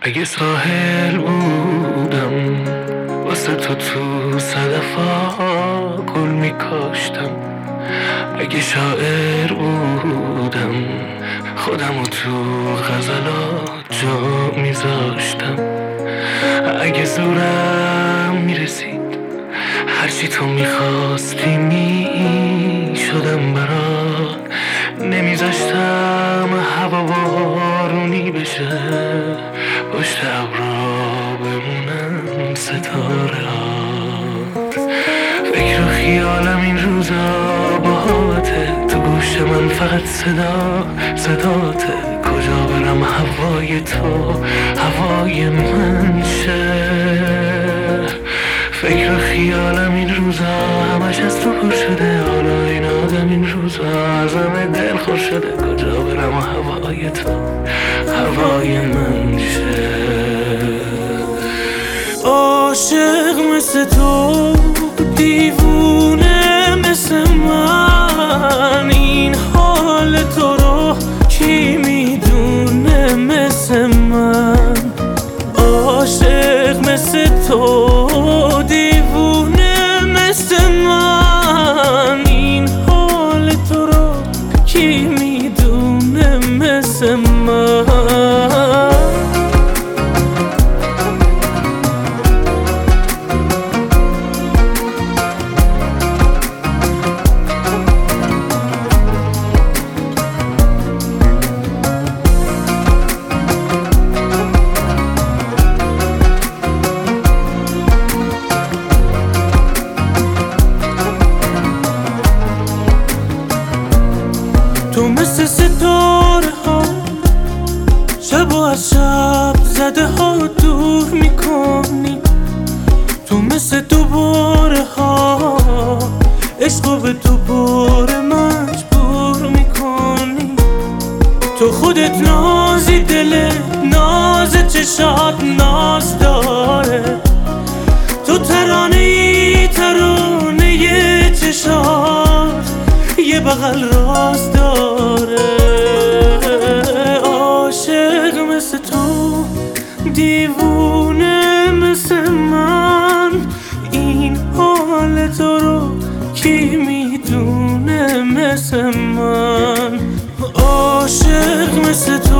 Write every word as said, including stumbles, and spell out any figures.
اگه ساحل بودم واسه تو تو صدفا گل میکاشتم، اگه شاعر بودم خودمو تو غزلات جا میذاشتم، اگه زورم میرسید هرچی تو میخواستی میشدم برات، نمیذاشتم هوا بارونی بشه پشت ابرا بمونن ستاره هات. فکر و خیالم این روزا باهاته، تو گوش من فقط صدا صداته، کجا برم هوای تو هوای من شه. فکر و خیالم این روزا همش از تو پر شده، حالا این آدم این روزا ازم دل خور شده، کجا برم هوای تو هوای من شه. عاشق مثل تو دیوونه مثل من، این حال تو رو کی میدونه مثل من. عاشق مثل تو دیوونه مثل من، این حال تو رو کی میدونه مثل من. تو مثل ستاره ها شب و از شب زده ها دور میکنی، تو مثل دوباره ها عشق به دوباره مجبور میکنی. تو خودت نازی دل ناز چشات ناز داره، تو ترانه ای ترانه ی چشات یه بغل راز داره. عاشق مثل تو دیوونه مثل من، این حال تو رو کی میدونه مثل من. عاشق مثل تو